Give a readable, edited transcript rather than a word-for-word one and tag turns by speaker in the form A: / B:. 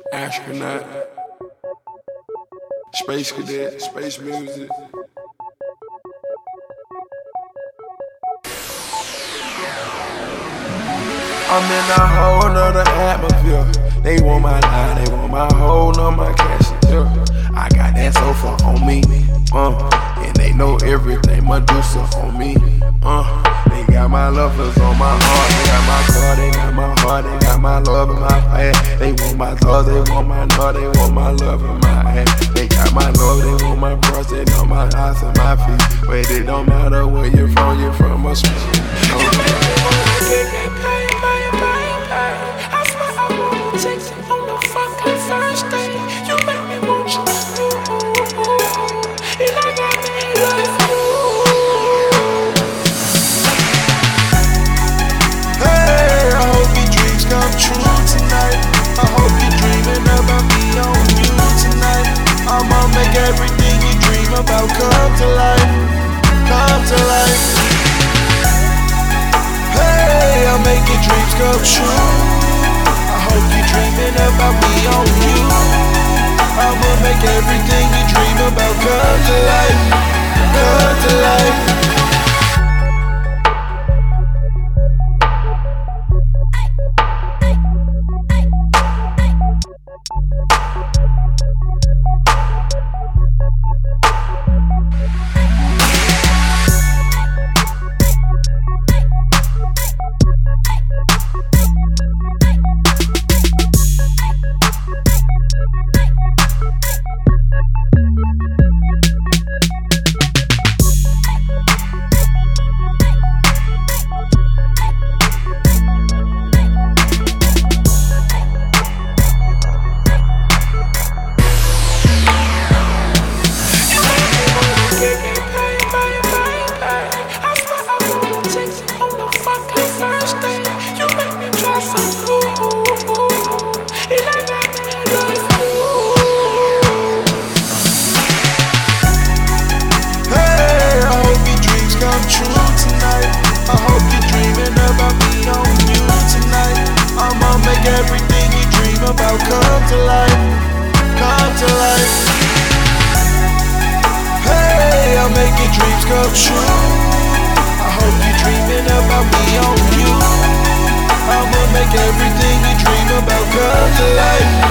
A: Astronaut, space cadet, space music. I'm in a whole nother atmosphere. They want my line, they want my whole number, my cash. I got that sofa on me, and they know everything Medusa on me, They got my lovers on my heart, they got my car, they got my heart, they got my love in my hand. They want my thoughts, they want my nut, they want my love in my hand. They got my love, they want my brush, they know my eyes and my feet. But it don't matter where you're from a street.
B: Everything you dream about come to life, come to life. Hey, I'll make your dreams come true. I hope you're dreaming about me on you. I'ma make everything you dream about come to life, come to life. Everything you dream about come to life, come to life. Hey, I'll make your dreams come true. I hope you're dreaming about me on you. I'ma make everything you dream about come to life.